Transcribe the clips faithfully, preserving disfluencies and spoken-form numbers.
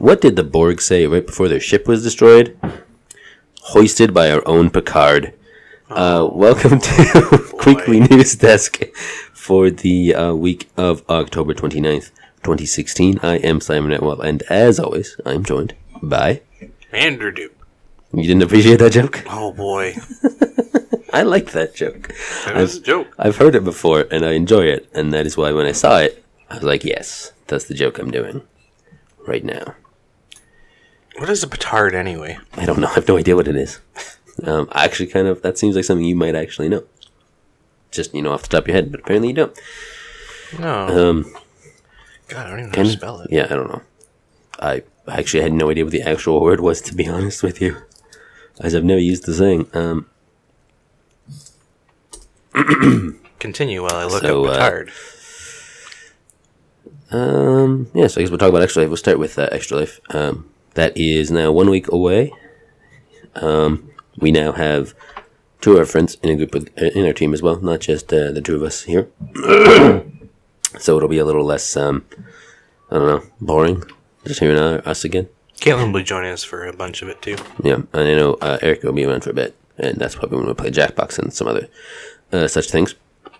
What did the Borg say right before their ship was destroyed? Hoisted by our own Picard. Uh, welcome to Quickly News Desk for the uh, week of October twenty-ninth, twenty sixteen. I am Simon Atwell, and as always, I'm joined by... Andrew Dupe. You didn't appreciate that joke? Oh, boy. I like that joke. That is a joke. I've heard it before, and I enjoy it, and that is why when I saw it, I was like, yes, that's the joke I'm doing right now. What is a petard, anyway? I don't know. I have no idea what it is. Um, actually, kind of, that seems like something you might actually know. Just, you know, off the top of your head, but apparently you don't. No. Um, God, I don't even know how to spell it. Yeah, I don't know. I actually had no idea what the actual word was, to be honest with you. As I've never used the saying. Um, Continue while I look so, up petard. Uh, um, yeah, so I guess we'll talk about Extra Life. We'll start with uh, Extra Life. Um, that is now one week away. Um, we now have two of our friends in a group with, uh, in our team as well, not just uh, the two of us here. So it'll be a little less, um, I don't know, boring. Just hearing uh, us again. Caitlin will be joining us for a bunch of it too. Yeah, and I know uh, Eric will be around for a bit, and that's probably when we'll play Jackbox and some other uh, such things.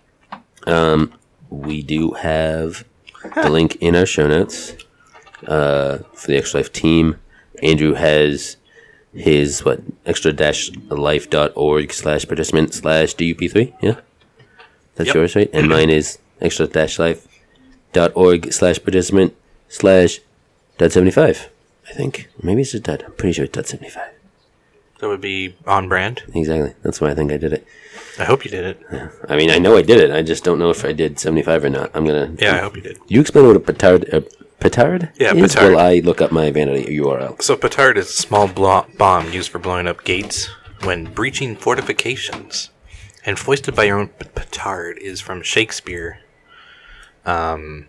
Um, we do have the link in our show notes uh, for the Extra Life team. Andrew has his, what, extra-life.org slash participant slash DUP3, yeah? That's yep. yours, right? And mine is extra-life.org slash participant slash dot seventy-five, I think. Maybe it's just dot. I'm pretty sure it's dot seventy-five. That would be on brand. Exactly. That's why I think I did it. I hope you did it. Yeah. I mean, I know I did it. I just don't know if I did seventy-five or not. I'm going to... Yeah, I hope you did. You explain what a petard... A petard yeah, is petard. while I look up my vanity U R L. So petard is a small blo- bomb used for blowing up gates when breaching fortifications. And foisted by your own p- petard is from Shakespeare. Um...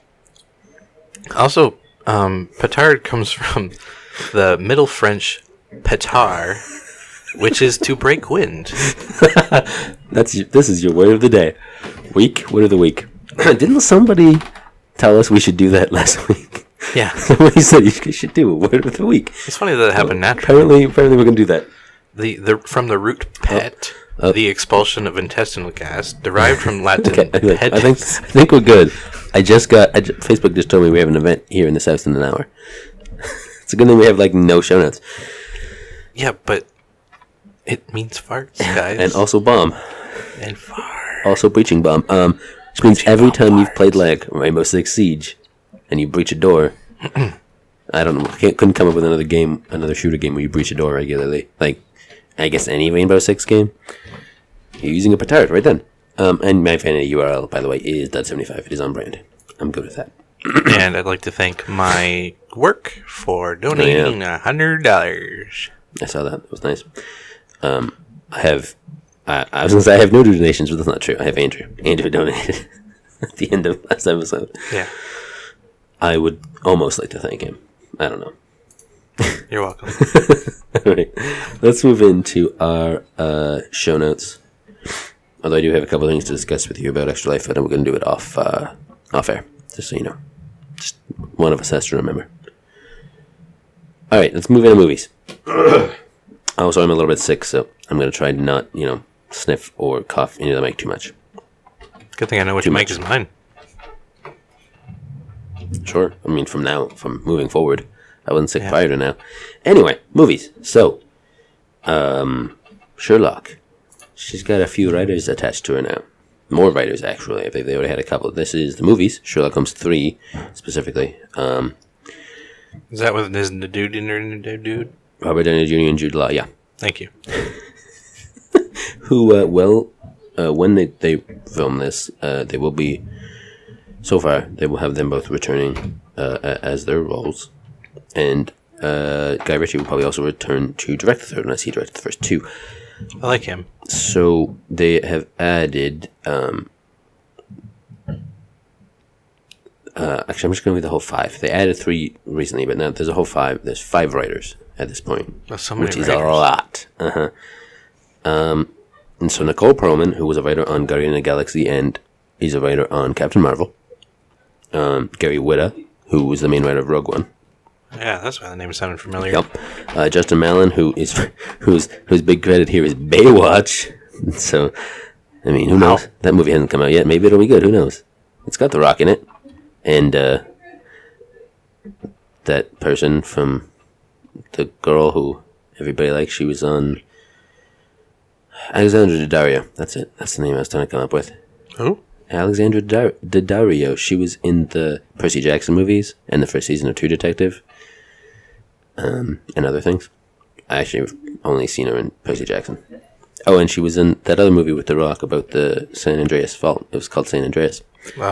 Also... Um, petard comes from the Middle French petard, which is to break wind. That's this is your word of the day. Week, word of the week. Didn't somebody tell us we should do that last week? Yeah. Somebody said you should do a word of the week. It's funny that it happened so naturally. Apparently, apparently we're going to do that. The, the From the root pet, oh. Oh. the expulsion of intestinal gas, derived from Latin okay, pet. I think I think we're good. I just got... I just, Facebook just told me we have an event here in the South in an hour. It's a good thing we have, like, no show notes. Yeah, but it means farts, guys. And also bomb. And fart. Also breaching bomb. Um, which means breaching every bomb time farts. you've played, like, Rainbow Six Siege, and you breach a door... I don't know. I can't, couldn't come up with another game, another shooter game where you breach a door regularly. Like, I guess any Rainbow Six game. You're using a petard right then. Um, and my vanity U R L, by the way, is dot seventy-five. It is on brand. I'm good with that. And I'd like to thank my work for donating a hundred dollars. I saw that. It was nice. Um, I have... I, I was going to say I have no donations, but that's not true. I have Andrew. Andrew donated at the end of last episode. Yeah. I would almost like to thank him. I don't know. You're welcome. All right. Let's move into our uh, show notes. Although I do have a couple of things to discuss with you about Extra Life, but we're going to do it off uh, off air, just so you know. Just one of us has to remember. All right, let's move into movies. Also, I'm a little bit sick, so I'm going to try to not, you know, sniff or cough into the mic too much. Good thing I know which Too mic much. is mine. Sure. I mean, from now, from moving forward. I wasn't sick Yeah. prior to now. Anyway, movies. So, um, Sherlock. She's got a few writers attached to her now. More writers, actually. I think they already had a couple. This is the movies. Sherlock Holmes three, specifically. Um, Is that what is the dude in there? The dude? Robert Downey Junior and Jude Law, yeah. Thank you. Who, uh, well, uh, when they, they film this, uh, they will be, so far, they will have them both returning uh, as their roles. And uh, Guy Ritchie will probably also return to direct the third, unless he directed the first two. I like him. So they have added. Um, uh, actually, I'm just going to read the whole five. They added three recently, but now there's a whole five. There's five writers at this point, That's so many which is writers. a lot. Uh-huh. Um, and so Nicole Perlman, who was a writer on Guardian of the Galaxy, and is a writer on Captain Marvel. Um, Gary Whitta, who was the main writer of Rogue One. Yeah, that's why the name sounded familiar. Yep. Uh, Justin Malin, who is whose whose big credit here is Baywatch. So, I mean, who knows? That movie hasn't come out yet. Maybe it'll be good. Who knows? It's got The Rock in it, and uh, that person from the girl who everybody likes. She was on Alexandra Daddario. That's it. That's the name I was trying to come up with. Who? Alexandra Dadar- Daddario. She was in the Percy Jackson movies and the first season of True Detective, um, and other things. I actually have only seen her in Percy Jackson. Oh, and she was in that other movie with The Rock about the San Andreas fault. It was called San Andreas. Uh,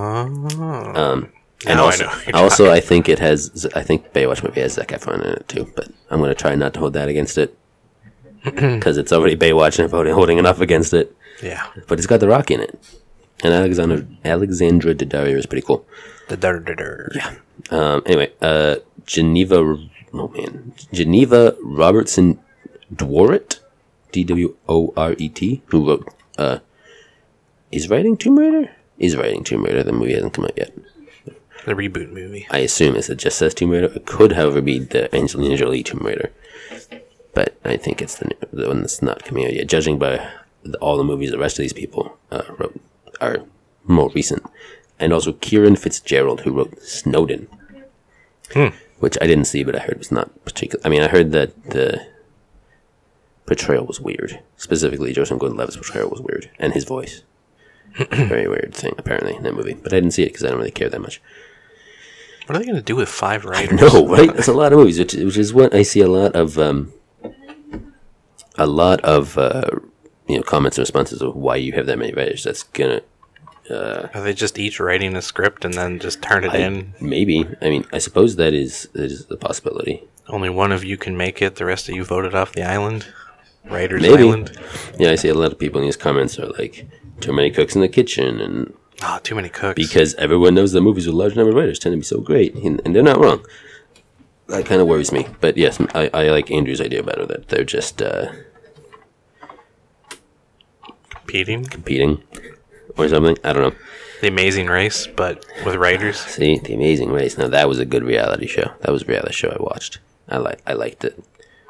Um, and now also, I know what you're also, talking I think it has. I think Baywatch movie has Zac Efron in it too. But I'm going to try not to hold that against it because it's already Baywatch and I'm holding it up against it. Yeah. But it's got The Rock in it, and Alexandra Alexandra Daddario is pretty cool. The dur dur dur. Yeah. Um, anyway, uh, Geneva. Oh man, Geneva Robertson Dworet, D W O R E T, who wrote. Uh, is writing Tomb Raider? Is writing Tomb Raider. The movie hasn't come out yet. The reboot movie. I assume it just says Tomb Raider. It could, however, be the Angelina Jolie Tomb Raider. But I think it's the, the one that's not coming out yet. Judging by the, all the movies the rest of these people uh, wrote are more recent. And also Kieran Fitzgerald, who wrote Snowden. Hmm. Which I didn't see, but I heard was not particular. I mean, I heard that the portrayal was weird. Specifically, Joseph Gordon-Levitt's portrayal was weird. And his voice. Very weird thing, apparently, in that movie. But I didn't see it because I don't really care that much. What are they going to do with five writers? No, right? That's a lot of movies, which, which is what I see a lot of. Um, a lot of uh, you know comments and responses of why you have that many writers. That's gonna. Uh, Are they just each writing a script and then just turn it I, in? Maybe. I mean, I suppose that is that is a possibility. Only one of you can make it. The rest of you voted off the island. Writers Maybe. Island. Yeah, I see a lot of people in these comments are like, too many cooks in the kitchen, and Ah, oh, too many cooks. because everyone knows that movies with large number of writers tend to be so great, and, and they're not wrong. That kind of worries me. But yes, I, I like Andrew's idea better, that they're just uh, competing. competing or something. I don't know. The Amazing Race, but with writers. See, The Amazing Race. Now that was a good reality show. That was a reality show I watched. I like. I liked it.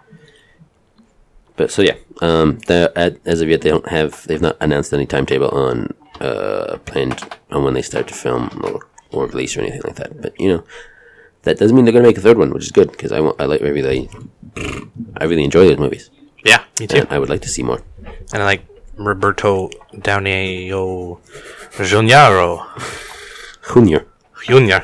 But so yeah, um, at, as of yet, they don't have. They've not announced any timetable on uh planned on when they start to film or, or release or anything like that. But you know, that doesn't mean they're going to make a third one, which is good because I want. I like. I really, I really enjoy those movies. Yeah, me too. And I would like to see more. And I like Roberto Downey Junior Junior. Junior.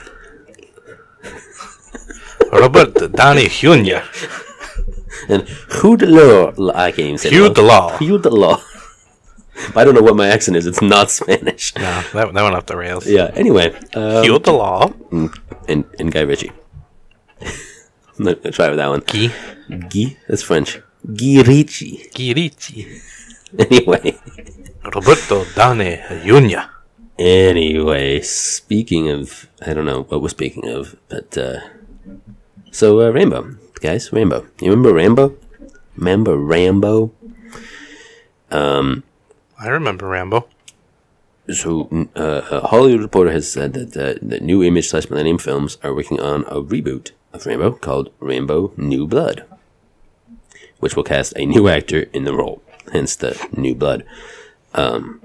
Robert Downey Junior And who the law? I can't even say Hugh the law. Hugh the law. I don't know what my accent is. It's not Spanish. No, that, that went off the rails. Yeah. Anyway, um, Hugh the law. and and Guy Ritchie. Let's try with that one. Guy. Guy. That's French. Guy Ritchie. Guy Ritchie. Anyway. Roberto Downey Junior Anyway, speaking of, I don't know what we're speaking of, but uh, so uh, Rambo, guys, Rambo. You remember Rambo? Remember Rambo? Um. I remember Rambo. So, uh, a Hollywood Reporter has said that uh, the New Image slash Millennium Films are working on a reboot of Rambo called Rambo New Blood, which will cast a new actor in the role, hence the New Blood. Um,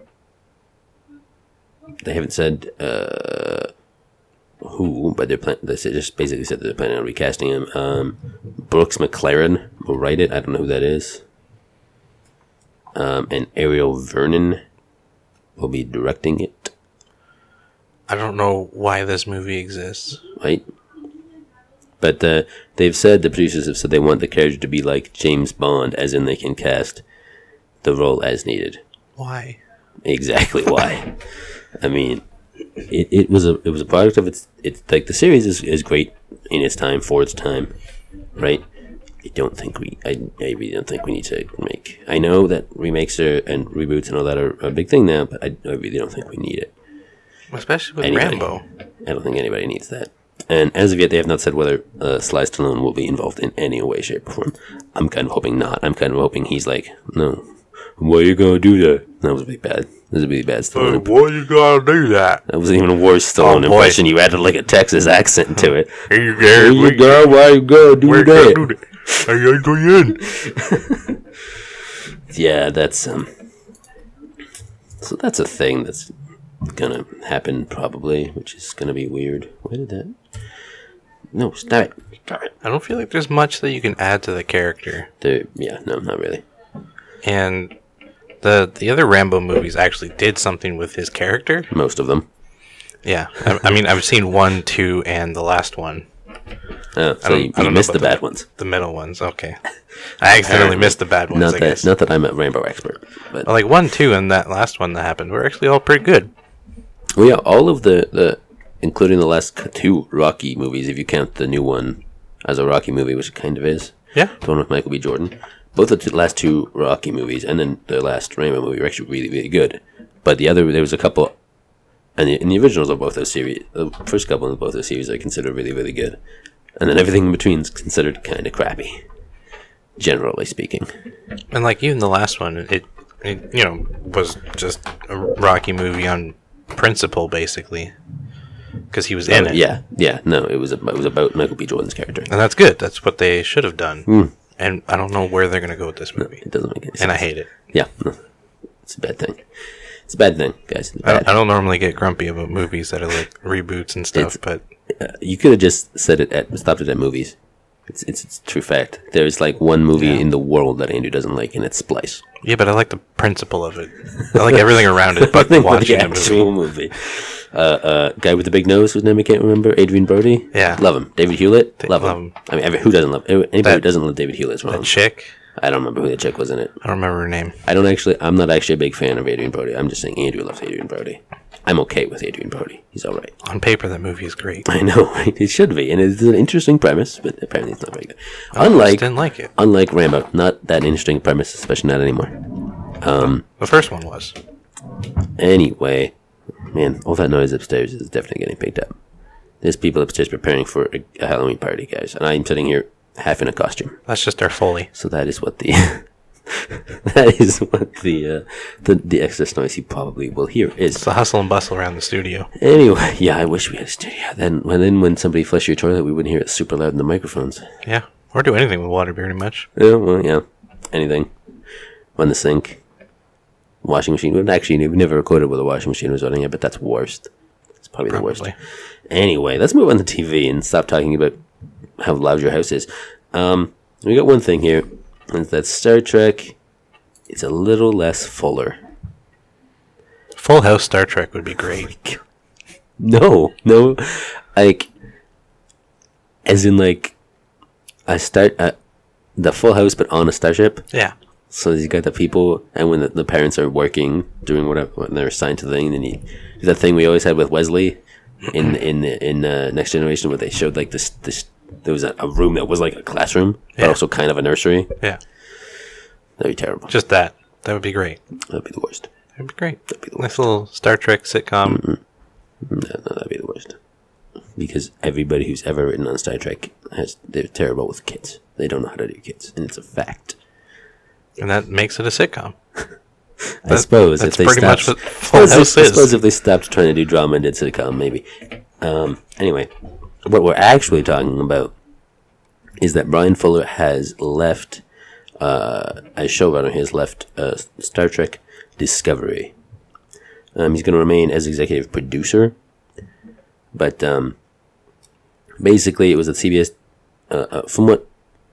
they haven't said uh, who, but they're plan- they just basically said that they're planning on recasting him. Um, Brooks McLaren will write it. I don't know who that is. Um, and Ariel Vernon will be directing it. I don't know why this movie exists. Right? But uh, they've said, the producers have said they want the character to be like James Bond, as in they can cast the role as needed. Why? Exactly why. I mean, it, it was a it was a product of its it's like the series is, is great in its time for its time, right? I don't think we I, I really don't think we need to make. I know that remakes are and reboots and all that are a big thing now, but I, I really don't think we need it. Especially with Anybody. Rambo. I don't think anybody needs that. And as of yet, they have not said whether uh, Sly Stallone will be involved in any way, shape, or form. I'm kind of hoping not. I'm kind of hoping he's like, no, why are you going to do that? That was a big bad This would be bad Stallone. Why you gotta do that? That wasn't even a worse Stallone Oh, boy. impression. You added like a Texas accent to it. Here you Here go. you go, why you go, do Where you that. do that? How you doing? Yeah, that's um. So that's a thing that's gonna happen probably, which is gonna be weird. Why did that? No, stop it. Stop it. I don't feel like there's much that you can add to the character. There, yeah, no, not really. And the the other Rambo movies actually did something with his character. Most of them. Yeah, I, I mean, I've seen one, two, and the last one. Oh, I so you, you know missed the about bad ones. The middle ones, okay. I accidentally missed the bad ones, Not I that, guess. not that I'm a Rambo expert, but Like one, two, and that last one that happened were actually all pretty good. well, yeah, all of the, the including the last two Rocky movies, if you count the new one as a Rocky movie, which it kind of is. Yeah. The one with Michael B. Jordan. Both the two, last two Rocky movies and then the last Rambo movie were actually really, really good. But the other, there was a couple, and the, and the originals of both those series, the first couple of both those series I consider really, really good. And then everything in between is considered kind of crappy, generally speaking. And like even the last one, it, it you know was just a Rocky movie on principle, basically, because he was in Oh, it. Yeah, yeah, no, it was, a, it was about Michael B. Jordan's character. And that's good. That's what they should have done. Mm. And I don't know where they're gonna go with this movie. It doesn't make any sense. And I hate it. Yeah, no, it's a bad thing. It's a bad thing, guys. It's I don't, bad. I don't normally get grumpy about movies that are like reboots and stuff, It's- but Uh, you could have just said it at stopped it at movies. It's it's, it's a true fact. There's like one movie Yeah. in the world that Andrew doesn't like, and it's Splice. yeah, but I like the principle of it. I like everything around it, but Think about watching the the movie. actual movie. Uh, uh, guy with the big nose, whose name I can't remember. Adrian Brody. Yeah. love him. David Hewlett. They- love, love him. him. I mean, every, who doesn't love anybody who That- doesn't love David Hewlett is The wrong. chick, I don't remember who the chick was in it. I don't remember her name. I don't actually. I'm not actually a big fan of Adrian Brody. I'm just saying Andrew loves Adrian Brody. I'm okay with Adrian Brody. He's all right. On paper, that movie is great. I know, right? It should be, and it's an interesting premise, but apparently it's not very good. I just Unlike didn't like it. unlike Rambo, not that interesting premise, especially not anymore. The first one was. Anyway, man, all that noise upstairs is definitely getting picked up. There's people upstairs preparing for a, a Halloween party, guys, and I'm sitting here half in a costume. That's just our Foley. So that is what the that is what the uh, the the excess noise you probably will hear is. It's the hustle and bustle around the studio. Anyway, yeah, I wish we had a studio. Then, when then when somebody flushed your toilet, we wouldn't hear it super loud in the microphones. Yeah, or do anything with water pretty much. Yeah, well, yeah, anything. On the sink, washing machine. Well, actually, we've never recorded with a washing machine was running it, but that's worst. It's probably, the worst. Probably. Anyway, let's move on to T V and stop talking about how loud your house is. Um, we got one thing here, and it's that Star Trek. It's a little less fuller. Full House Star Trek would be great. No, no, like, as in like, I start uh, the Full House, but on a starship. Yeah. So you got the people, and when the, the parents are working, doing whatever, when they're assigned to the thing, and you do that thing we always had with Wesley in in in uh, Next Generation, where they showed like this this there was a, a room that was like a classroom, but Yeah. also kind of a nursery. Yeah. That'd be terrible. Just that. That would be great. That'd be the worst. That'd be great. That'd be the Nice worst. little Star Trek sitcom. No, no, that'd be the worst. Because everybody who's ever written on Star Trek has they're terrible with kids. They don't know how to do kids, and it's a fact. And that makes it a sitcom. I That- suppose that's if they pretty stopped, much what Full suppose, House if, I is. suppose if they stopped trying to do drama and did sitcom, maybe. Um, anyway, what we're actually talking about is that Brian Fuller has left, uh, as showrunner, he has left uh, Star Trek Discovery. Um, he's going to remain as executive producer, but um, basically it was at C B S. Uh, uh, from what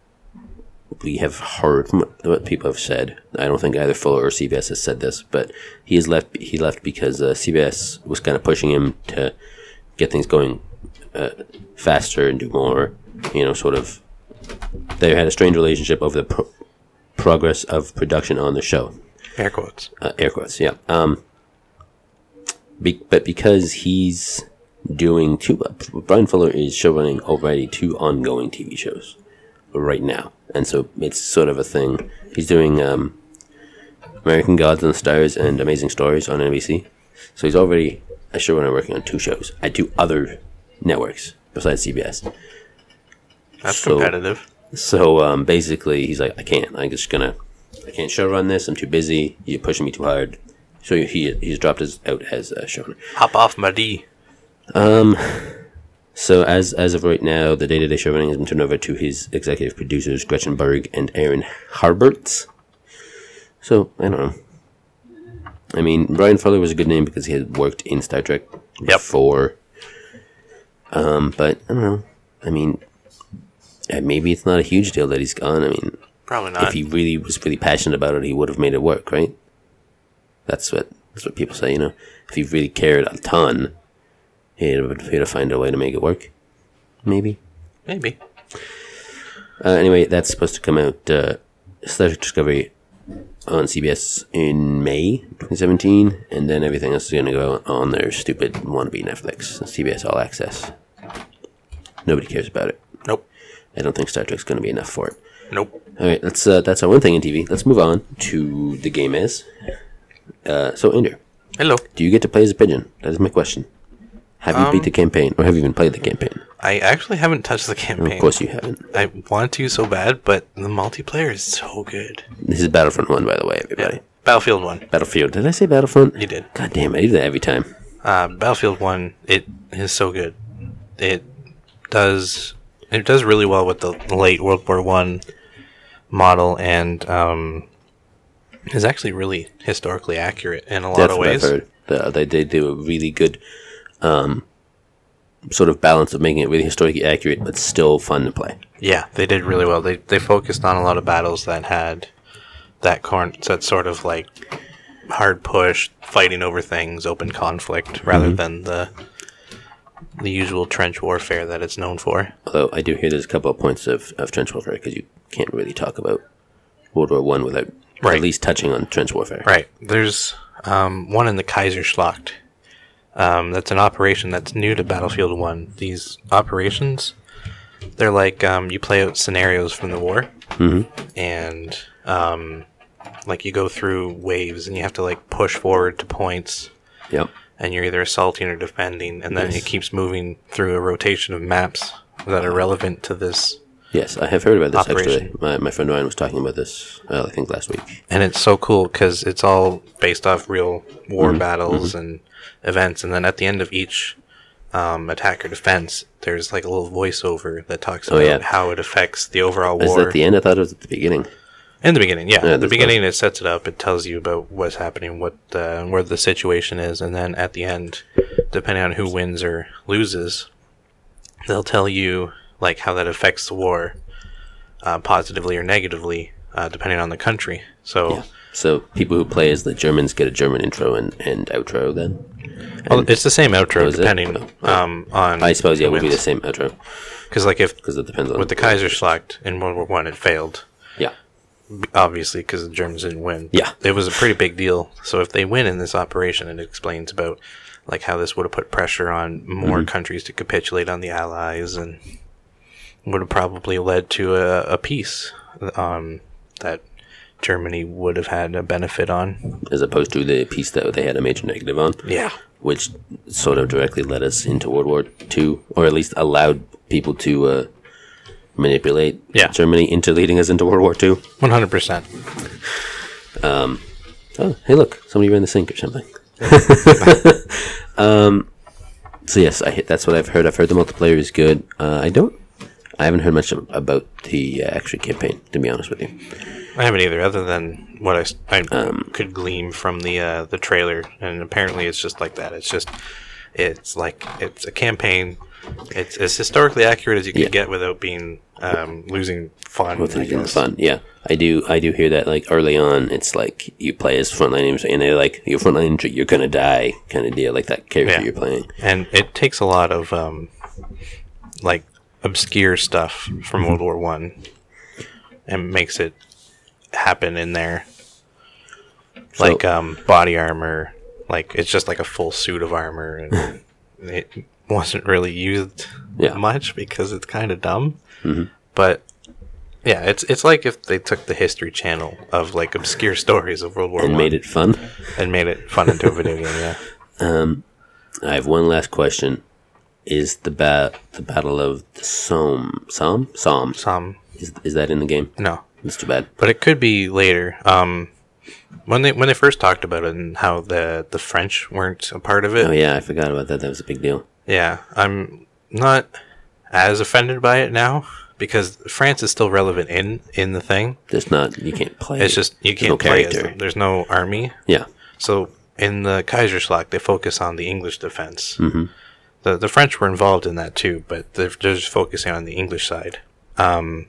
we have heard, from what, what people have said, I don't think either Fuller or C B S has said this, but he has left. He left because uh, C B S was kind of pushing him to get things going uh, faster and do more. You know, sort of. They had a strange relationship over the pro- progress of production on the show. Air quotes. Uh, air quotes, yeah. Um, be- but because he's doing two, uh, Brian Fuller is showrunning already two ongoing T V shows right now, and so it's sort of a thing. He's doing um, American Gods and Stars and Amazing Stories on N B C, so he's already a showrunner working on two shows at two other networks besides C B S. That's So- competitive. So um, basically, he's like, I can't. I'm just gonna. I can't show run this. I'm too busy. You're pushing me too hard. So he he's dropped his out as a showrunner. Hop off my D. Um, so as as of right now, the day-to-day showrunning has been turned over to his executive producers, Gretchen Berg and Aaron Harberts. So, I don't know. I mean, Brian Fuller was a good name because he had worked in Star Trek Yep. before. Um, but, I don't know. I mean, uh, maybe it's not a huge deal that he's gone. I mean, Probably not. if he really was really passionate about it, he would have made it work, right? That's what that's what people say, you know. If he really cared a ton, he'd have, he'd have found a way to make it work. Maybe. Maybe. Uh, anyway, that's supposed to come out, uh, Star Trek Discovery on C B S in May twenty seventeen, and then everything else is going to go on their stupid wannabe Netflix, C B S All Access. Nobody cares about it. Nope. I don't think Star Trek's going to be enough for it. Nope. All right, that's uh, that's our one thing in T V. Let's move on to the game as. Uh, so, Andrew, Hello. do you get to play as a pigeon? That is my question. Have you Um, beat the campaign, or have you even played the campaign? I actually haven't touched the campaign. Of course you haven't. I want to so bad, but the multiplayer is so good. This is Battlefront one, by the way, everybody. Battlefield one. Battlefield. Did I say Battlefront? You did. God damn, I do that every time. Uh, Battlefield one, it is so good. It does it does really well with the late World War One model, and um, is actually really historically accurate in a lot That's of what ways. I've heard. The, they, they do a really good um, sort of balance of making it really historically accurate, but still fun to play. Yeah, they did really well. They they focused on a lot of battles that had that corn that sort of like hard push, fighting over things, open conflict, rather Mm-hmm. than the the usual trench warfare that it's known for. Although I do hear there's a couple of points of, of trench warfare, because you can't really talk about World War One without Right. at least touching on trench warfare. Right. There's um, one in the Kaiserschlacht. Um, that's an operation that's new to Battlefield one. These operations, they're like um, you play out scenarios from the war, Mm-hmm. and um, like you go through waves, and you have to like push forward to points, Yep. and you're either assaulting or defending, and then Yes. it keeps moving through a rotation of maps that are relevant to this. Yes, I have heard about this, Operation. actually. My, my friend Ryan was talking about this, uh, I think, last week. And it's so cool because it's all based off real war Mm-hmm. battles and events. And then at the end of each um, attack or defense, there's like a little voiceover that talks Oh, about yeah. how it affects the overall Is war. that the end? I thought it was at the beginning. In the beginning, yeah. Yeah, At the that's beginning, it sets it up. It tells you about what's happening, what uh, where the situation is. And then at the end, depending on who wins or loses, they'll tell you like how that affects the war. Uh, positively or negatively, uh, depending on the country. So, Yeah. So people who play as the Germans get a German intro and, and outro then? well, it's the same outro Oh, is it? depending Oh. um, on. I suppose, yeah, it would be the wins. same outro, Because, like, if because it depends on... with the Kaiserschlacht in World War One, it failed, Yeah. obviously, because the Germans didn't win. Yeah. It was a pretty big deal. So if they win in this operation, it explains about like how this would have put pressure on more Mm-hmm. countries to capitulate on the Allies, and would have probably led to a, a peace um, that Germany would have had a benefit on. As opposed to the piece that they had a major negative on. Yeah. Which sort of directly led us into World War Two, or at least allowed people to uh, manipulate Yeah. Germany into leading us into World War Two. one hundred percent. Oh, hey, look, somebody ran the sink or something. um, so yes, I that's what I've heard. I've heard the multiplayer is good. Uh, I don't, I haven't heard much about the uh, actual campaign, to be honest with you. I haven't either, other than what I, s- I Um, could glean from the uh, the trailer, and apparently it's just like that. It's just, it's like it's a campaign. It's as historically accurate as you can Yeah. get without being um, losing fun. With I the guess. fun, yeah, I do. I do hear that. Like early on, it's like you play as frontline infantry, and they're like your frontline infantry, you're gonna die, kind of deal. Like that character Yeah. you're playing. And it takes a lot of um, like obscure stuff from World War One, and makes it happen in there. So- Like um, body armor, like it's just like a full suit of armor, and it wasn't really used Yeah. much because it's kind of dumb. Mhm. But yeah, it's it's like if they took the History Channel of like obscure stories of World War And One made it fun. and made it fun into a video game. Yeah. Um, I have one last question: Is the bat the Battle of the Somme Somme Somme Some is is that in the game? no. It's too bad. But it could be later. Um, When they when they first talked about it and how the the French weren't a part of it. Oh yeah, I forgot about that. That was a big deal. Yeah, I'm not as offended by it now because France is still relevant in in the thing. There's not you can't play. It's just you There's can't no play as character. them. There's no army. Yeah. So in the Kaiserschlacht, they focus on the English defense. Mm-hmm. The the French were involved in that too, but they're, they're just focusing on the English side. Um,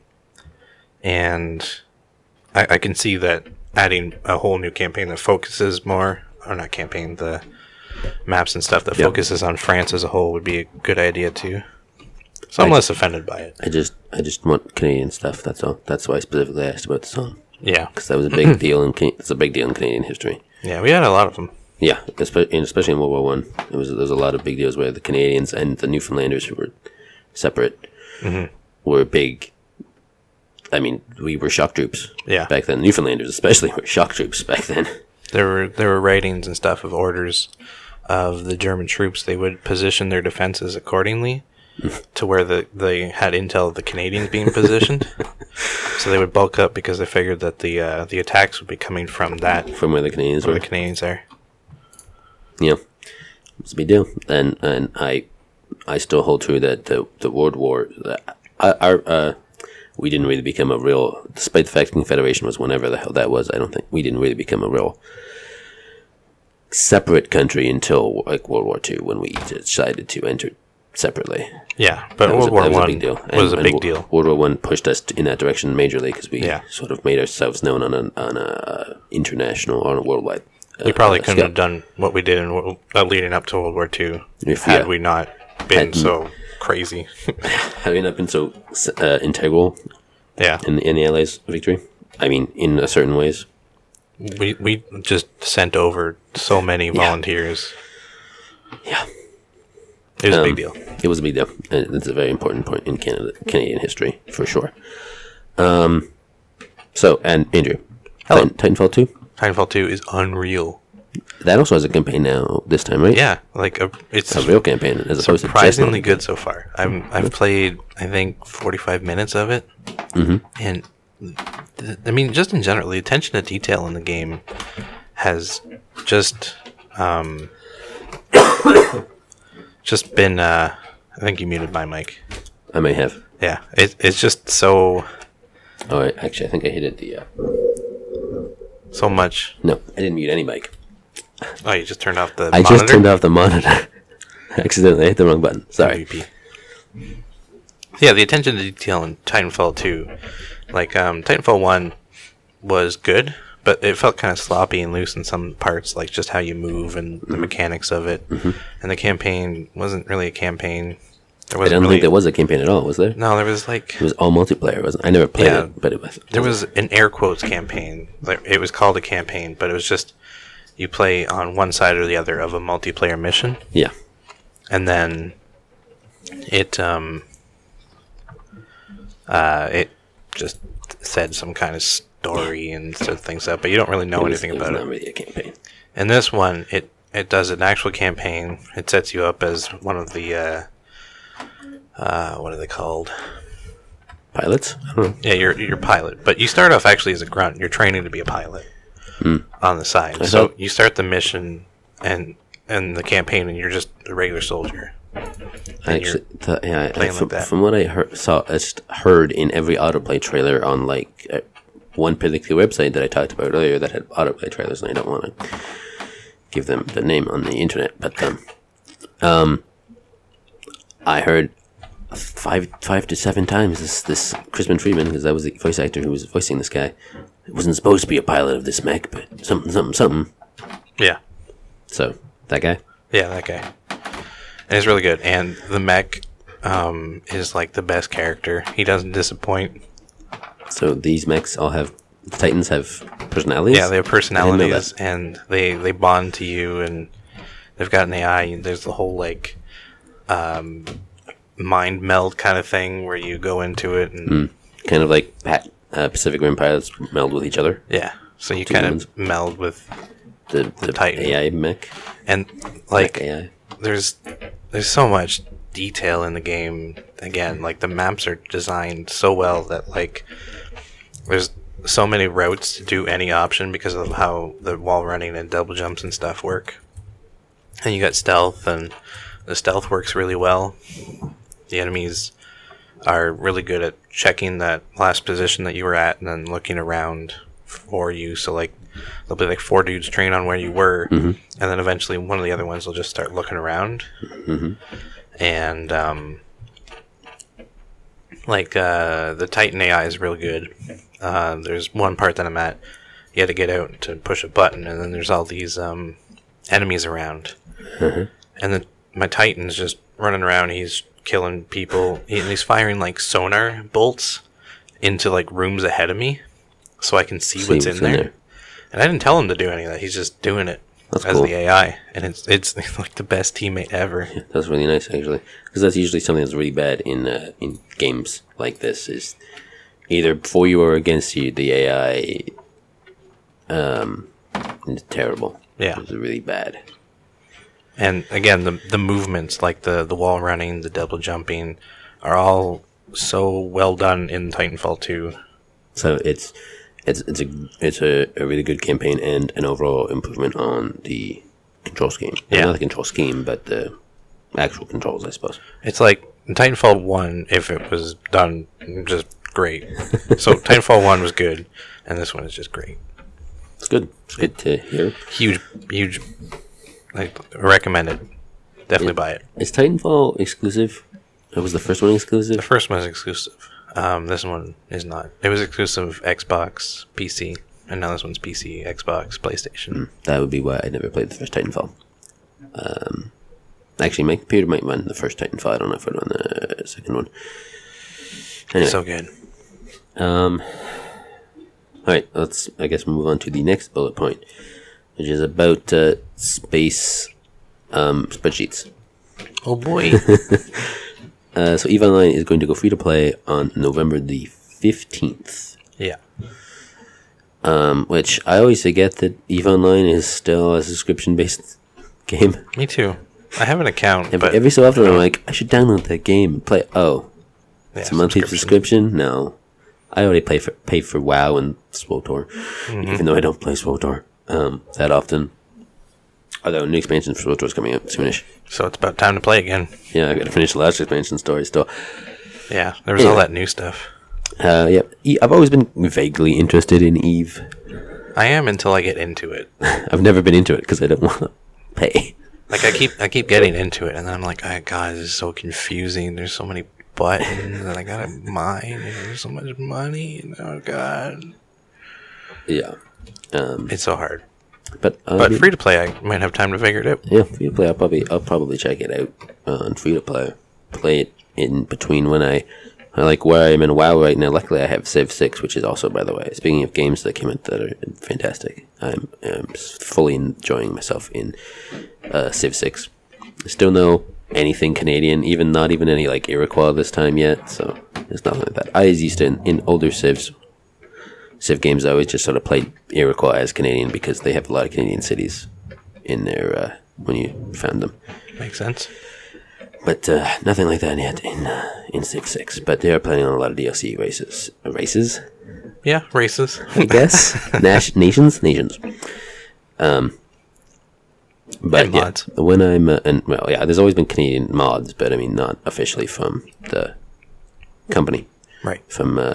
and I, I can see that adding a whole new campaign that focuses more, or not campaign, the maps and stuff that Yep. focuses on France as a whole would be a good idea too. So I'm I- less offended by it. I just I just want Canadian stuff. That's all. That's why I specifically asked about the song Yeah, because that was a big deal in Can- it's a big deal in Canadian history. yeah, we had a lot of them. Yeah, especially and especially in World War One, it was there was a lot of big deals where the Canadians and the Newfoundlanders who were separate Mm-hmm. were big. I mean, we were shock troops. Yeah. Back then, Newfoundlanders especially were shock troops back then. There were there were writings and stuff of orders of the German troops. They would position their defenses accordingly to where the they had intel of the Canadians being positioned. So they would bulk up because they figured that the uh, the attacks would be coming from that From where the Canadians where were. the Canadians are. Yeah, it's a big deal, and and I I still hold true that the the World War, the, our uh, we didn't really become a real, despite the fact Confederation was whenever the hell that was. I don't think we didn't really become a real separate country until like World War Two when we decided to enter separately. Yeah, but That was World a- War that was a One big deal. was a And- big and deal. World War One pushed us in that direction majorly because we Yeah. sort of made ourselves known on a on a international, on a worldwide. Uh, We probably uh, couldn't scale. have done what we did in wo- uh, leading up to World War Two If, had yeah. we not been Had- so crazy. Having not been so uh, integral Yeah, in in the Allies' victory. I mean, in a certain ways. we we just sent over so many volunteers. Yeah, It was a Um, big deal. it was a big deal. And it's a very important point in Canada, Canadian history for sure. Um, so and Andrew, Hello. Titan, Titanfall two. Titanfall two is unreal. That also has a campaign now this time, right? Yeah, like a, it's a real campaign as opposed to just surprisingly one. good so far. I'm I've played I think forty-five minutes of it, Mm-hmm. and th- I mean just in general, the attention to detail in the game has just um just been. Uh, I think you muted my mic. I may have. Yeah, it, it's just so Oh, I, actually, I think I hit it. The uh, so much. no, I didn't mute any mic. Oh, you just turned off the I monitor? just turned off the monitor. Accidentally, I hit the wrong button. Sorry. M V P. Yeah, the attention to detail in Titanfall two, like um, Titanfall one was good, but it felt kind of sloppy and loose in some parts, like just how you move and the mechanics of it. Mm-hmm. And the campaign wasn't really a campaign. There I wasn't don't really. think there was a campaign at all, was there? No, there was like It was all multiplayer, wasn't it? I never played Yeah. it, but it was. there was an air quotes campaign. Like it was called a campaign, but it was just you play on one side or the other of a multiplayer mission. Yeah. And then it um uh it just said some kind of story and set things up, but you don't really know It was- anything it was about not it. really a campaign. In this one, it it does an actual campaign. It sets you up as one of the uh uh what are they called? Pilots? I don't know. Yeah, you're you're a pilot, but you start off actually as a grunt. You're training to be a pilot on the side. I So thought- you start the mission and and the campaign, and you're just a regular soldier. I And actually, th- yeah, I, playing from, like that. from what I heard, saw, I just heard in every autoplay trailer on like uh, one particular website that I talked about earlier that had autoplay trailers, and I don't want to give them the name on the internet, but um, um, I heard five five to seven times this this Crispin Freeman, because that was the voice actor who was voicing this guy, wasn't supposed to be a pilot of this mech, but something something something. Yeah. So that guy. Yeah, that guy. And it's really good. And the mech um, is like the best character. He doesn't disappoint. So these mechs all have Titans have personalities. Yeah, they have I didn't know personalities that. and they, they bond to you, and they've got an A I. And there's the whole like um, mind meld kind of thing where you go into it and Mm. Kind of like Pat, uh, Pacific Rim pilots meld with each other. yeah. So you Two kind humans. of meld with The, the, Titan. A I mech. and Mech like A I. there's there's so much detail in the game. Again, like the maps are designed so well that like there's so many routes to do any option because of how the wall running and double jumps and stuff work. And you got stealth, and the stealth works really well. The enemies are really good at checking that last position that you were at and then looking around for you. So, like, there'll be like four dudes trained on where you were, mm-hmm. and then eventually one of the other ones will just start looking around. Mm-hmm. And, um, like, uh, the Titan A I is real good. Uh, there's one part that I'm at, you had to get out to push a button, and then there's all these um, enemies around. Mm-hmm. And then my Titan's just running around, he's killing people, he, he's firing, like, sonar bolts into, like, rooms ahead of me, so I can see, see what's, what's in, in there. there. And I didn't tell him to do any of that, he's just doing it. That's as cool. The A I, and it's it's like the best teammate ever. Yeah, that's really nice, actually, because that's usually something that's really bad in uh, in games like this. Is either for you or against you. The A I, um, is terrible. Yeah, it's really bad. And again, the the movements, like the the wall running, the double jumping, are all so well done in Titanfall two. So it's. It's it's a it's a, a really good campaign and an overall improvement on the control scheme. Yeah, not the control scheme, but the actual controls, I suppose. It's like Titanfall one, if it was done just great. So Titanfall one was good, and this one is just great. It's good. It's good to hear. Huge, huge. Like, recommend it. Definitely it, buy it. Is Titanfall exclusive? Or was the first one exclusive? The first one is exclusive. Um, this one is not. It was exclusive Xbox, P C, and now this one's P C, Xbox, PlayStation. Mm, that would be why I never played the first Titanfall. Um, actually, my computer might run the first Titanfall. I don't know if it run the second one. Anyway. So good. Um. All right, let's, I guess, move on to the next bullet point, which is about uh, space um, spreadsheets. Oh boy. Uh, so EVE Online is going to go free to play on November the fifteenth. Yeah. Um, which I always forget that EVE Online is still a subscription based game. Me too. I have an account. Every, but every so often I'm like, I should download that game and play. Oh, yeah, it's a monthly subscription? subscription? No. I already pay for pay for WoW and SWTOR, mm-hmm. even though I don't play SWTOR um, that often. Although new expansion for SWTOR is coming out soonish. So it's about time to play again. Yeah, I got to finish the last expansion story still. Yeah, there was yeah. all that new stuff. Uh, yeah, I've always been vaguely interested in EVE. I am until I get into it. I've never been into it because I don't want to pay. Like I keep, I keep getting into it, and then I'm like, oh god, this is so confusing. There's so many buttons, and I gotta mine, and there's so much money, and oh god. Yeah, um, it's so hard. But uh, but free to play, I might have time to figure it out. Yeah, free to play. I'll probably I'll probably check it out uh, on free to play. Play it in between when I, I like where I'm in WoW right now. Luckily, I have Civ six, which is also, by the way, speaking of games that came out that are fantastic. I'm, I'm fully enjoying myself in uh, Civ six. Still no anything Canadian, even not even any like Iroquois this time yet. So there's nothing like that. I was used to in, in older Civs. Civ games, I always just sort of played Iroquois as Canadian because they have a lot of Canadian cities in there uh, when you found them. Makes sense. But uh, nothing like that yet in uh, in Civ six. But they are planning on a lot of D L C races. Uh, races? Yeah, races. I guess. Nas- nations? Nations. Um, but and yeah, mods. When I'm... Uh, and, well, yeah, there's always been Canadian mods, but I mean, not officially from the company. Right. From... Uh,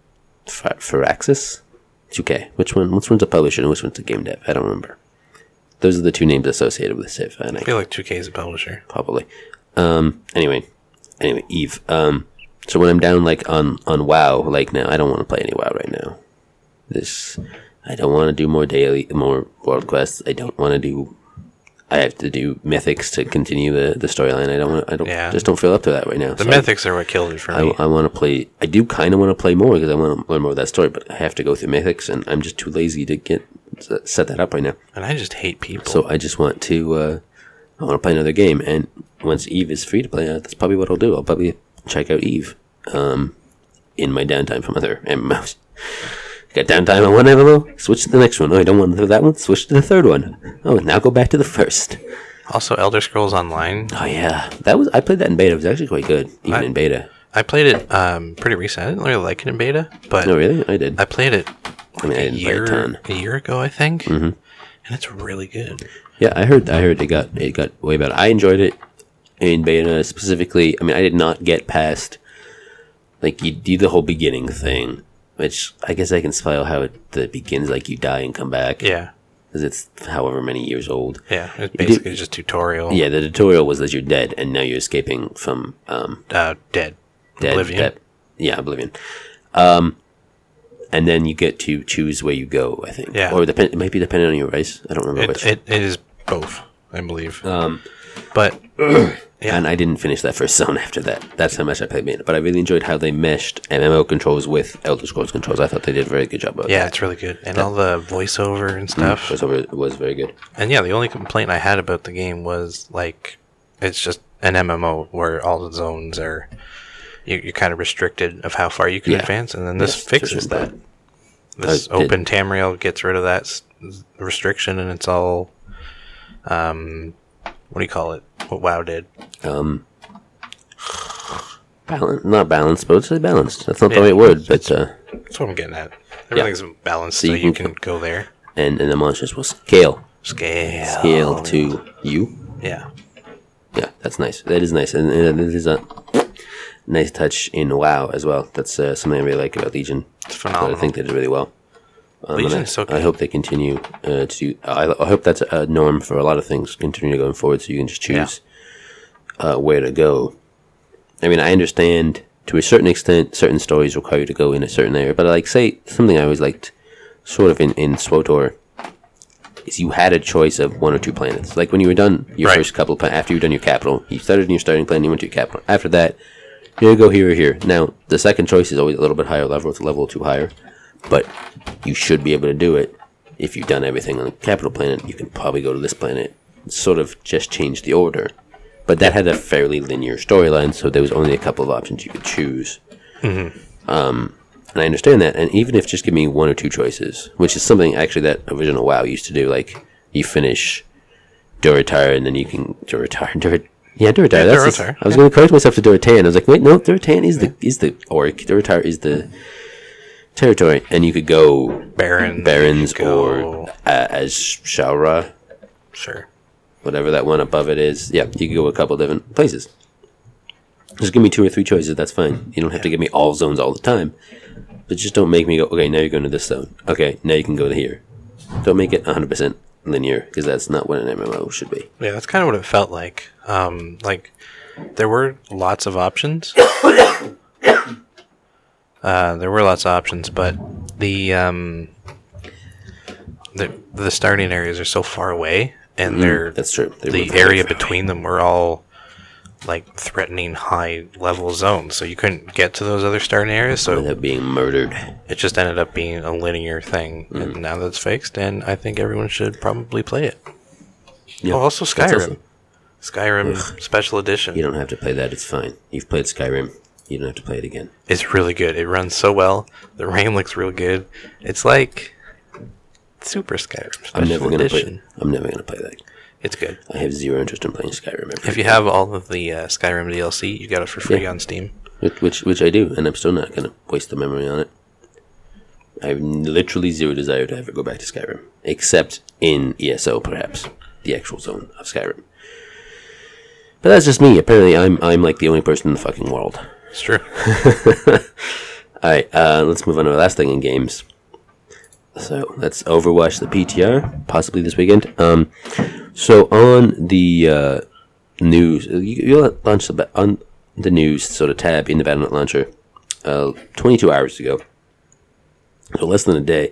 Firaxis? two K. Which one? Which one's a publisher and which one's a game dev? I don't remember. Those are the two names associated with Civ. And I feel like two K is a publisher. Probably. Um, anyway. Anyway, EVE. Um, so when I'm down, like, on, on WoW, like, now, I don't want to play any WoW right now. This... I don't want to do more daily, more world quests. I don't want to do... I have to do mythics to continue the, the storyline. I don't want. I don't. Yeah. Just don't feel up to that right now. The so mythics are what killed it for I, me. I want to play. I do kind of want to play more because I want to learn more of that story. But I have to go through mythics, and I'm just too lazy to get set that up right now. And I just hate people. So I just want to. Uh, I want to play another game, and once EVE is free to play, uh, that's probably what I'll do. I'll probably check out EVE, um, in my downtime from other M M Os. Got downtime on one M M O, switch to the next one. Oh, I don't want to do that one, switch to the third one. Oh, now go back to the first. Also, Elder Scrolls Online. Oh yeah, that was I played that in beta. It was actually quite good, even I, in beta. I played it um, pretty recent. I didn't really like it in beta, but No, really? I did. I played it I mean, I a didn't play a year ton. a year ago, I think, Mhm. and it's really good. Yeah, I heard. I heard it got it got way better. I enjoyed it in beta specifically. I mean, I did not get past like you do the whole beginning thing, which I guess I can spoil how it the begins. Like you die and come back. Yeah, because it's however many years old. yeah. It's You basically did- just tutorial. Yeah, the tutorial was that you're dead and now you're escaping from um uh, dead. dead. Oblivion. dead- yeah, Oblivion. Um, and then you get to choose where you go. I think. Yeah. Or depend. It might be depending on your race. I don't remember It, which. it it is both, I believe. um. But yeah, And I didn't finish that first zone after that. That's how much I played beta. But I really enjoyed how they meshed M M O controls with Elder Scrolls controls. I thought they did a very good job of yeah, that. it's really good, and all the voiceover and stuff. Was, over, was very good. And yeah, the only complaint I had about the game was like it's just an M M O where all the zones are you, you're kind of restricted of how far you can Yeah. advance, and then this Yes, fixes for sure. that. This Uh, did- open Tamriel gets rid of that s- restriction, and it's all um, what do you call it? What WoW did? Um, balance, not balanced, but it's balanced. That's not the Yeah, right word, but uh, That's what I'm getting at. Everything's balanced, So so, you you can- can go there. and and the monsters will scale Scale. scale to you. Yeah. Yeah, that's nice. That is nice, and, and it is a nice touch in WoW as well. That's uh, something I really like about Legion. It's But phenomenal. I think they did really well. Um, Legion and I, is so I good. hope they continue uh, to do. I, I hope that's a norm for a lot of things. Continue going forward, so you can just choose uh, where to go. I mean, I understand to a certain extent, certain stories require you to go in a certain area. But like, say something I always liked, sort of in in SWTOR, is you had a choice of one or two planets. Like when you were done your Right. first couple of planets, after you were done your capital, you started in your starting planet, you went to your capital. After that, you go here or here. Now, the second choice is always a little bit higher level. It's a level or two higher. But you should be able to do it. If you've done everything on the capital planet, you can probably go to this planet. Sort of just change the order. But that had a fairly linear storyline, so there was only a couple of options you could choose. Um, and I understand that. And even if just give me one or two choices, which is something actually that original WoW used to do, like you finish Durotar and then you can Durotar, Dur yeah, Durotar. Yeah, that's just- Durotar, I was going to correct myself to Duratan. I was like, wait, no, Duratan is the is the orc. Durotar is the territory, and you could go Barons. Barons you go- or uh, as Shaura, Sure. whatever that one above it is. Yeah, you could go a couple different places. Just give me two or three choices. That's fine. You don't have to give me all zones all the time, but just don't make me go. Okay, now you're going to this zone. Okay, now you can go to here. Don't make it one hundred percent linear because that's not what an M M O should be. Yeah, that's kind of what it felt like. Um, like there were lots of options. uh, there were lots of options, but the um, the the starting areas are so far away, and they're That's true. They the were very area far away. between them were all like threatening high level zones, so you couldn't get to those other starting areas. So Without being murdered. it just ended up being a linear thing, Mm. and now that's fixed, and I think everyone should probably play it. Yeah, Oh, also that's Skyrim. awesome. Skyrim Special Edition. You don't have to play that. It's fine. You've played Skyrim. You don't have to play it again. It's really good. It runs so well. The rain looks real good. It's like Super Skyrim Special I'm never gonna Edition. play. I'm never gonna play that. It's good. I have zero interest in playing Skyrim. Ever. If you have all of the uh, Skyrim D L C, you got it for free Yeah. on Steam. Which, which which I do, and I'm still not gonna waste the memory on it. I have literally zero desire to ever go back to Skyrim, except in E S O, perhaps the actual zone of Skyrim. But that's just me. Apparently, I'm I'm like the only person in the fucking world. It's true. All right, uh, let's move on to the last thing in games. So that's Overwatch, the P T R, possibly this weekend. Um, so on the uh, news, you, you launched the, on the news sort of tab in the Battle dot net launcher uh, twenty-two hours ago, so less than a day.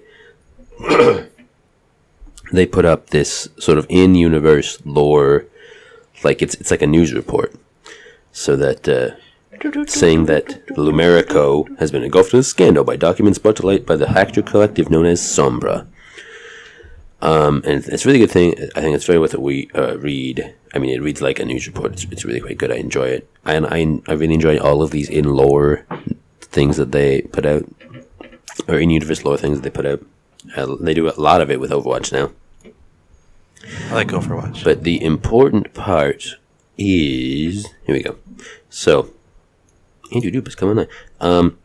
They put up this sort of in-universe lore, like it's it's like a news report, so that. Uh, saying that Lumerico has been engulfed in a scandal by documents brought to light by the hacker collective known as Sombra. Um, and it's a really good thing. I think it's very worth it we uh, read. I mean, it reads like a news report. It's, it's really quite good. I enjoy it. And I, I really enjoy all of these in-lore things that they put out, or in-universe lore things that they put out. Uh, they do a lot of it with Overwatch now. I like Overwatch. But the important part is... Here we go. So... Andrew Dupas, come on in. Um,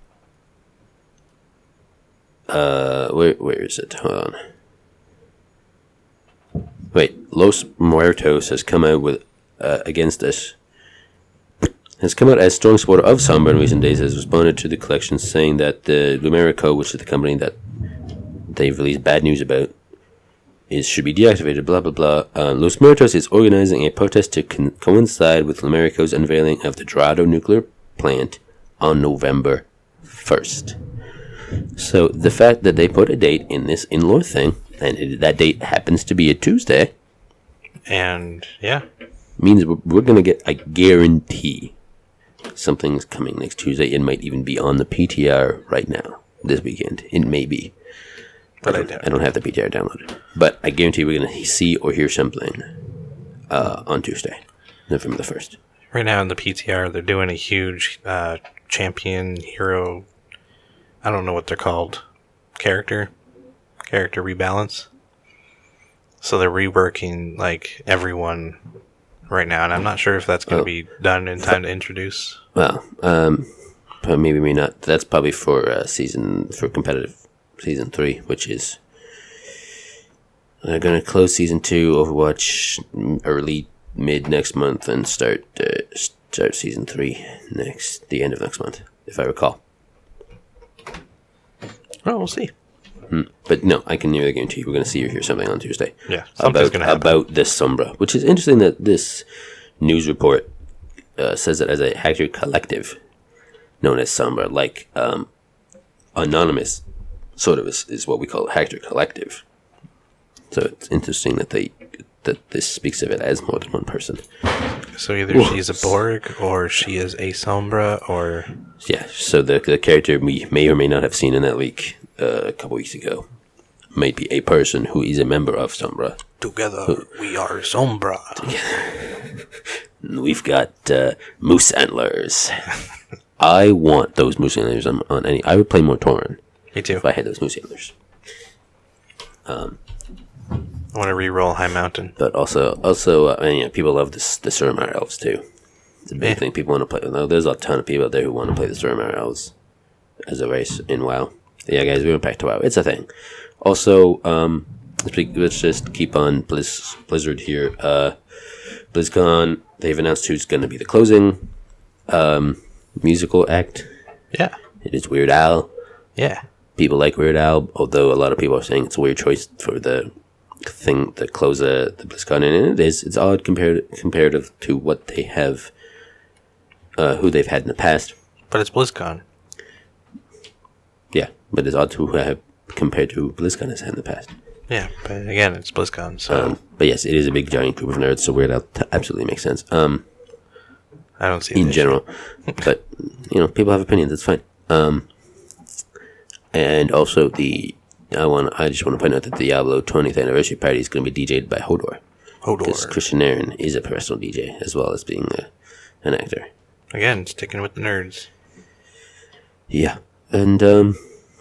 uh, where, where is it? Hold on. Wait, Los Muertos has come out with, uh, against this. Has come out as strong supporter of Sombra in recent days, has responded to the collection saying that the Lumerico, which is the company that they've released bad news about, is should be deactivated, blah blah blah. Uh, Los Muertos is organizing a protest to con- coincide with Lumerico's unveiling of the Dorado nuclear plant on November first. So the fact that they put a date in this in-law thing, and it, that date happens to be a Tuesday, and yeah, means we're, we're going to get, I guarantee, something's coming next Tuesday. It might even be on the P T R right now, this weekend. It may be. But I don't, I don't, I don't have the P T R downloaded. But I guarantee we're going to see or hear something uh, on Tuesday, November the first. Right now in the P T R, they're doing a huge uh, champion, hero, I don't know what they're called, character, character rebalance. So they're reworking, like, everyone right now, and I'm not sure if that's going to oh. be done in time to introduce. Well, um, maybe, maybe not. That's probably for uh, season, for competitive season three, which is, they're going to close season two, Overwatch, early, mid next month, and start, uh, start season three next, the end of next month, if I recall. Well, we'll see. Hmm. But no, I can nearly guarantee you we're going to see or hear something on Tuesday. Yeah, something's going to happen. About this Sombra, which is interesting that this news report uh, says it as a hacker collective known as Sombra, like um, Anonymous, sort of is, is what we call a hacker collective. So it's interesting that they that this speaks of it as more than one person. So either Ooh. she's a Borg, or she is a Sombra, or... Yeah, so the, the character we may or may not have seen in that leak uh, a couple weeks ago might be a person who is a member of Sombra. Together, who, we are Sombra. We've got uh, moose antlers. I want those moose antlers on, on any... I would play more Tauren. Me too. If I had those moose antlers. Um... I want to re-roll High Mountain. But also, also, uh, and, you know, people love this, the Suramar Elves, too. It's a big yeah. thing people want to play. Well, there's a ton of people out there who want to play the Suramar Elves as a race in WoW. Yeah, guys, we went back to WoW. It's a thing. Also, um, let's, be, let's just keep on Blizz, Blizzard here. Uh, BlizzCon, they've announced who's going to be the closing um, musical act. Yeah. It is Weird Al. Yeah. People like Weird Al, although a lot of people are saying it's a weird choice for the thing to close uh, the BlizzCon, and it is. It's odd compared comparative to what they have, uh, who they've had in the past. But it's BlizzCon. Yeah, but it's odd to who have compared to who BlizzCon has had in the past. Yeah, but again, it's BlizzCon, so. Um, but yes, it is a big giant group of nerds, so Weird Al t- absolutely makes sense. Um, I don't see in general, but you know, people have opinions. It's fine. Um, and also the. I want. I just want to point out that the Diablo twentieth anniversary party is going to be D J'd by Hodor. Hodor. Because Christian Aaron is a professional D J, as well as being a, an actor. Again, sticking with the nerds. Yeah. And, um...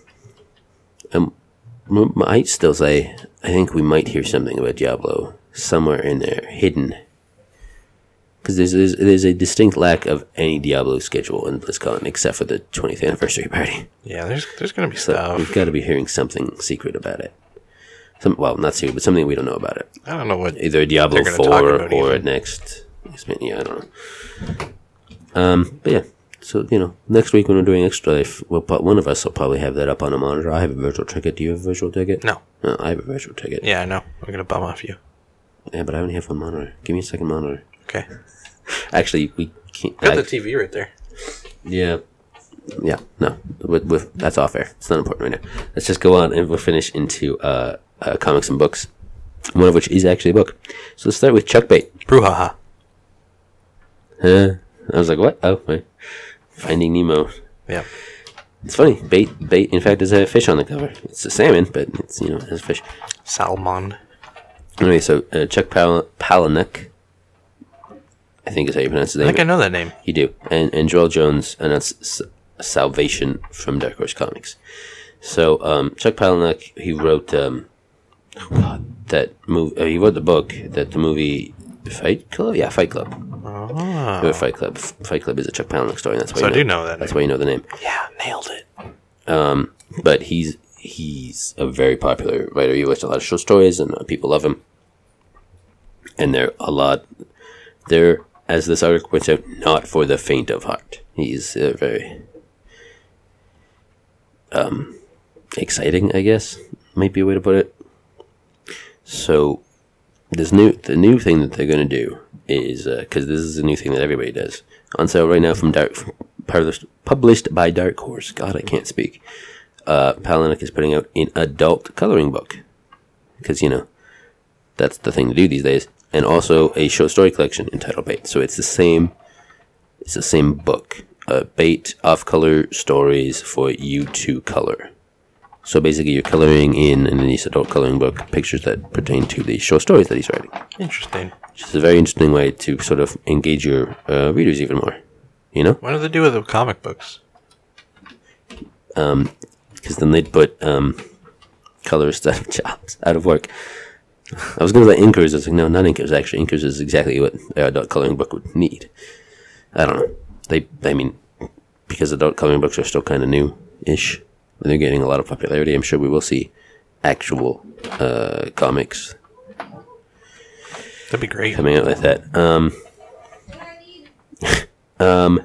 um I still say, I think we might hear something about Diablo somewhere in there, hidden. Because there's, there's, there's a distinct lack of any Diablo schedule in BlizzCon, except for the twentieth anniversary party. Yeah, there's there's going to be so stuff. We've got to be hearing something secret about it. Some, well, not secret, but something we don't know about it. I don't know what... Either Diablo four or next... Yeah, I don't know. Um, but yeah, so, you know, next week when we're doing Extra Life, we'll, one of us will probably have that up on a monitor. I have a virtual ticket. Do you have a virtual ticket? No. No, I have a virtual ticket. Yeah, I know. I'm going to bum off you. Yeah, but I only have one monitor. Give me a second monitor. Okay. Actually, we can't... Got I, the T V right there. Yeah. Yeah, no. With, with, that's off air. It's not important right now. Let's just go on and we'll finish into uh, uh, comics and books. One of which is actually a book. So let's start with Chuck Bait. Brouhaha. Huh? I was like, what? Oh, wait. Finding Nemo. Yeah. It's funny. Bait, bait, in fact, is a fish on the cover. It's a salmon, but it's, you know, it has a fish. Salmon. Anyway, so uh, Chuck Pal- Palahniuk, I think is how you pronounce his name. I think I know that name. You do. And, and Joel Jones announced S- Salvation from Dark Horse Comics. So, um, Chuck Palahniuk, he wrote, um, oh God, that movie, uh, he wrote the book that the movie Fight Club? Yeah, Fight Club. Oh. Oh. Fight Club. Fight Club is a Chuck Palahniuk story. And that's why So you I know, do know that That's name. why you know the name. Yeah, nailed it. Um, but he's he's a very popular writer. He writes a lot of short stories, and uh, people love him. And they're a lot. They're, as this article points out, not for the faint of heart. He's uh, very um, exciting, I guess, might be a way to put it. So, this new the new thing that they're going to do is, because uh, this is a new thing that everybody does, on sale right now from Dark, published, published by Dark Horse. God, I can't speak. Uh, Palahniuk is putting out an adult coloring book, because, you know, that's the thing to do these days. And also a short story collection entitled Bait. So it's the same, it's the same book. Uh, Bait off-color stories for you to color. So basically, you're coloring in, in this adult coloring book, pictures that pertain to the short stories that he's writing. Interesting. Which is a very interesting way to sort of engage your uh, readers even more. You know? What do they do with the comic books? Um, because then they'd put um, colorists out of jobs, out of work. I was going to say inkers. I was like, no, not inkers. Actually, inkers is exactly what an adult coloring book would need. I don't know. They, I mean, because adult coloring books are still kind of new-ish. They're getting a lot of popularity. I'm sure we will see actual uh, comics That'd be great. coming out like that. Um, um,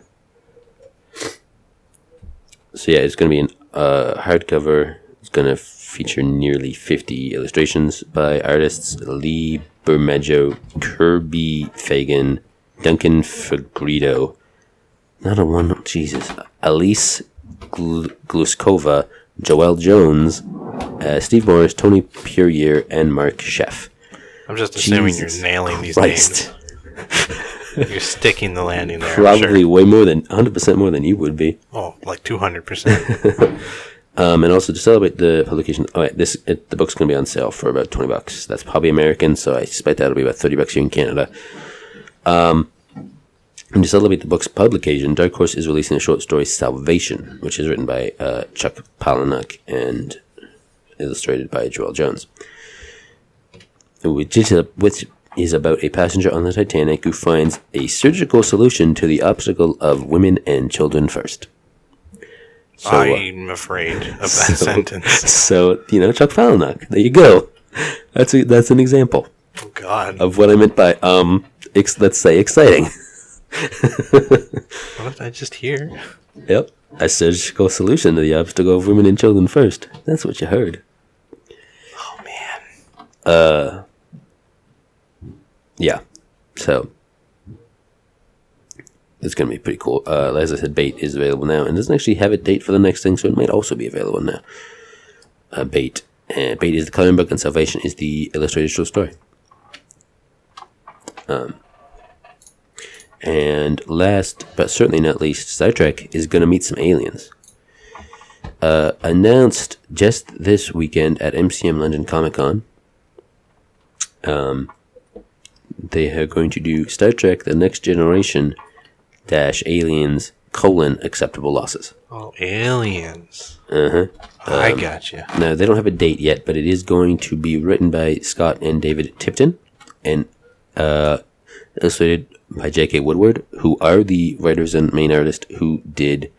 so yeah, it's going to be an uh, hardcover. It's going to feature nearly fifty illustrations by artists Lee Bermejo, Kirby Fagan, Duncan Fagredo. Not a one. Jesus. Elise Gl- Gluskova, Joelle Jones, uh, Steve Morris, Tony Puryear, and Mark Sheff. I'm just assuming Jesus you're nailing these Christ. names. You're sticking the landing there. I'm Probably sure. way more than one hundred percent more than you would be. Oh, like two hundred percent. Um, and also to celebrate the publication, oh, yeah, this it, the book's going to be on sale for about twenty bucks. That's probably American, so I suspect that'll be about thirty bucks here in Canada. Um, and to celebrate the book's publication, Dark Horse is releasing a short story, Salvation, which is written by uh, Chuck Palahniuk and illustrated by Joelle Jones, which is, a, which is about a passenger on the Titanic who finds a surgical solution to the obstacle of women and children first. So, uh, I'm afraid of that so, sentence. So, you know, Chuck Palahniuk. There you go. That's a, that's an example Oh, God. of what I meant by, um, ex- let's say, exciting. What did I just hear? Yep. A surgical solution to the obstacle of women and children first. That's what you heard. Oh, man. Uh, yeah. So, it's going to be pretty cool. Uh, as I said, Bait is available now, and doesn't actually have a date for the next thing, so it might also be available now. Uh, Bait. Uh, Bait is the coloring book, and Salvation is the illustrated short story. Um, and last, but certainly not least, Star Trek is going to meet some aliens. Uh, announced just this weekend at M C M London Comic Con. Um, they are going to do Star Trek: The Next Generation dash Aliens colon Acceptable Losses. Oh, aliens. Uh huh. I got you. Now they don't have a date yet, but it is going to be written by Scott and David Tipton, and uh, illustrated by J K Woodward, who are the writers and main artist who did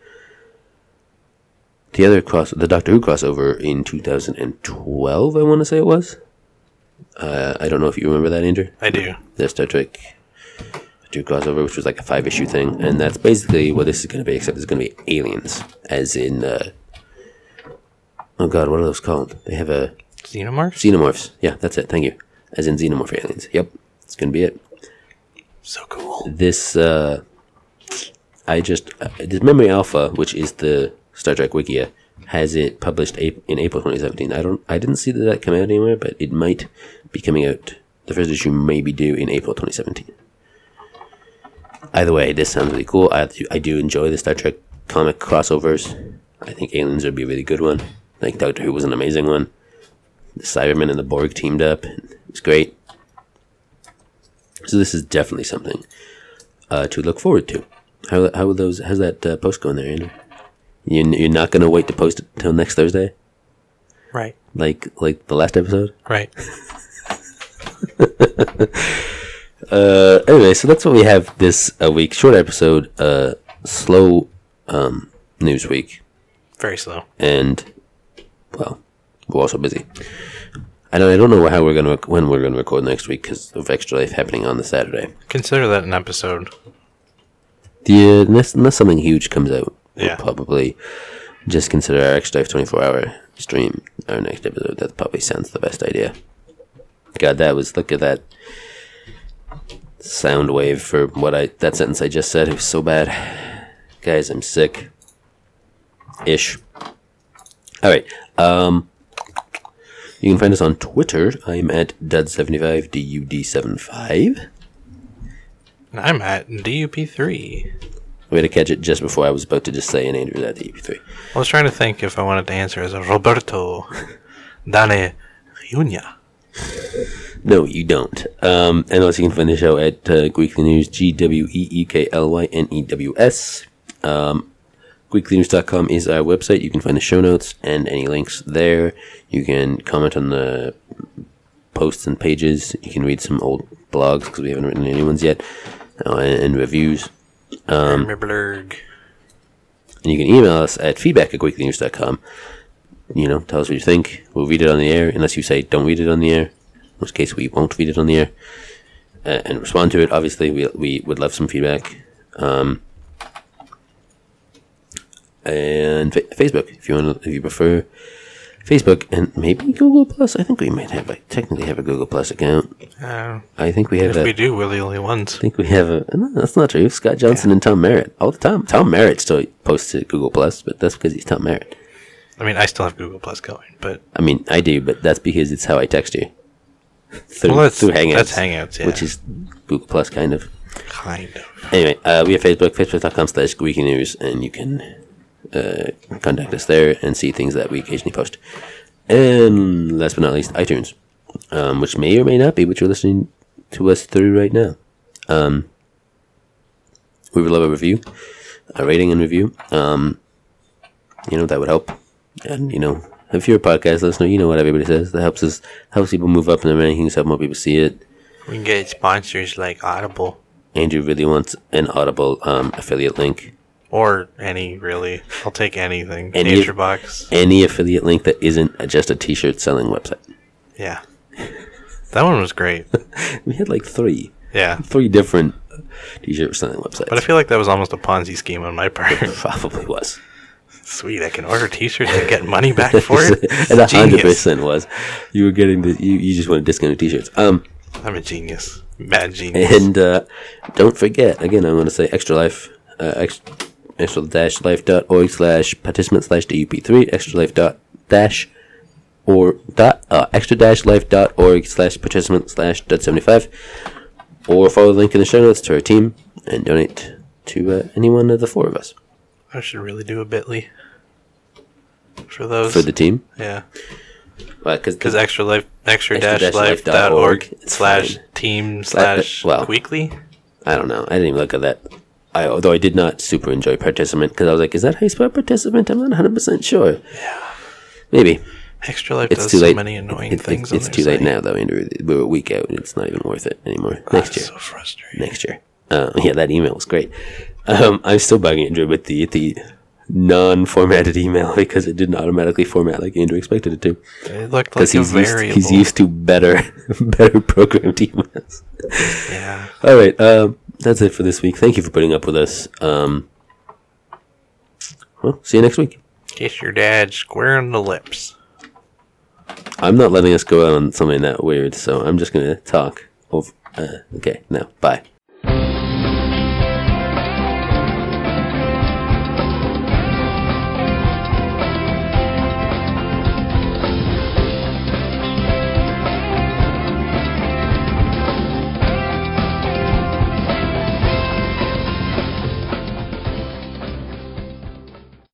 the other cross, the Doctor Who crossover in two thousand twelve. I want to say it was. Uh, I don't know if you remember that, Andrew. I do. The Star Trek two crossover, which was like a five issue thing, and that's basically what this is going to be. Except it's going to be aliens, as in. Uh, oh God, what are those called? They have a Xenomorphs? xenomorphs. Yeah, that's it. Thank you. As in xenomorph aliens. Yep, it's going to be it. So cool. This, uh, I just, uh, this Memory Alpha, which is the Star Trek Wikia, has it published a- in April twenty seventeen. I don't, I didn't see that that come out anywhere, but it might be coming out. The first issue may be due in April twenty seventeen. Either way, this sounds really cool. I do, I do enjoy the Star Trek comic crossovers. I think Aliens would be a really good one. I think Doctor Who was an amazing one. The Cybermen and the Borg teamed up. It was great. So this is definitely something uh, to look forward to. How how will those? How's that uh, post going there, Andrew? You you're not gonna wait to post it till next Thursday, Right. like like the last episode. Right. Uh, anyway, so that's what we have this uh, week. Short episode, uh, slow um, news week. Very slow. And, well, we're also busy. I don't, I don't know how we're gonna rec- when we're gonna record next week because of Extra Life happening on the Saturday. Consider that an episode. Yeah, unless, unless something huge comes out, Yeah. we'll probably just consider our Extra Life twenty-four hour stream our next episode. That probably sounds the best idea. God, that was, look at that sound wave for what I, that sentence I just said. It was so bad. Guys, I'm sick. Ish. Alright, um, you can find us on Twitter. I'm at D U D seventy-five, D U D seventy-five. And I'm at D U P three. Way to catch it just before I was about to just say, and Andrew's at D U P three. I was trying to think if I wanted to answer as a Roberto Dane Junya. No, you don't. Um, and also you can find the show at uh, Weekly News, G W E E K L Y N E W S. Um, Weekly News dot com is our website. You can find the show notes and any links there. You can comment on the posts and pages. You can read some old blogs because we haven't written any ones yet, uh, and, and reviews. Um, Blurg. and you can email us at feedback at Weekly News dot com. You know, tell us what you think. We'll read it on the air, unless you say don't read it on the air. In which case, we won't read it on the air. Uh, and respond to it. Obviously, we we would love some feedback. Um, and fa- Facebook, if you want, if you prefer Facebook, and maybe Google Plus. I think we might have, like, technically have a Google Plus account. Uh, I think we have if that. we do, we're the only ones. I think we have a. No, that's not true. Scott Johnson Yeah. and Tom Merritt all the time. Tom Merritt still posts to Google Plus, but that's because he's Tom Merritt. I mean, I still have Google Plus going, but I mean, I do, but that's because it's how I text you. Through, well, that's through Hangouts. That's Hangouts, yeah. Which is Google Plus, kind of. kind of. Anyway, uh, we have Facebook, facebook.com slash Weekly News, and you can uh, contact us there and see things that we occasionally post. And last but not least, iTunes, um, which may or may not be what you're listening to us through right now. Um, we would love a review, a rating and review. Um, you know, that would help. And, you know, if you're a podcast listener, you know what everybody says. That helps us, helps people move up in the rankings, help more people see it. We can get sponsors like Audible. Andrew really wants an Audible um, affiliate link. Or any, really. I'll take anything. Any- NatureBox. Any affiliate link that isn't just a t-shirt selling website. Yeah. That one was great. We had like three. Yeah. Three different t-shirt selling websites. But I feel like that was almost a Ponzi scheme on my part. Probably was. Sweet, I can order t-shirts and get money back for it. It a hundred percent was. You were getting the you, you just wanted discounted t-shirts. Um I'm a genius. Mad genius. and uh don't forget, again I'm gonna say Extra Life uh ex, extra dash life dot org slash participant slash D U P three, extra life dot dash or dot uh extra dash life dot org slash participant slash dot seventy five, or follow the link in the show notes to our team and donate to uh, any one of the four of us. I should really do a Bitly for those. For the team? yeah. Because Because extra life, extra Extra dash dash life life dot dot org org, it's slash fine. team uh, slash well. weekly. I don't know. I didn't even look at that. I, although I did not super enjoy participant because I was like, is that how you spell participant? I'm not one hundred percent sure. Yeah. Maybe. Extra life It's does too so late. many annoying It- it- things. on it's their too late site. now, though, Andrew. We're a week out. It's not even worth it anymore. God, Next it's year. so frustrating. Next year. Uh, yeah, that email was great. Um, I'm still bugging Andrew with the the non-formatted email because it didn't automatically format like Andrew expected it to. It looked Because like a he's used, variable. he's used to better better programmed emails. Yeah. All right, um, that's it for this week. Thank you for putting up with us. Um, well, see you next week. Kiss your dad square in the lips. I'm not letting us go out on something that weird, so I'm just going to talk. Over, uh, okay, now, bye.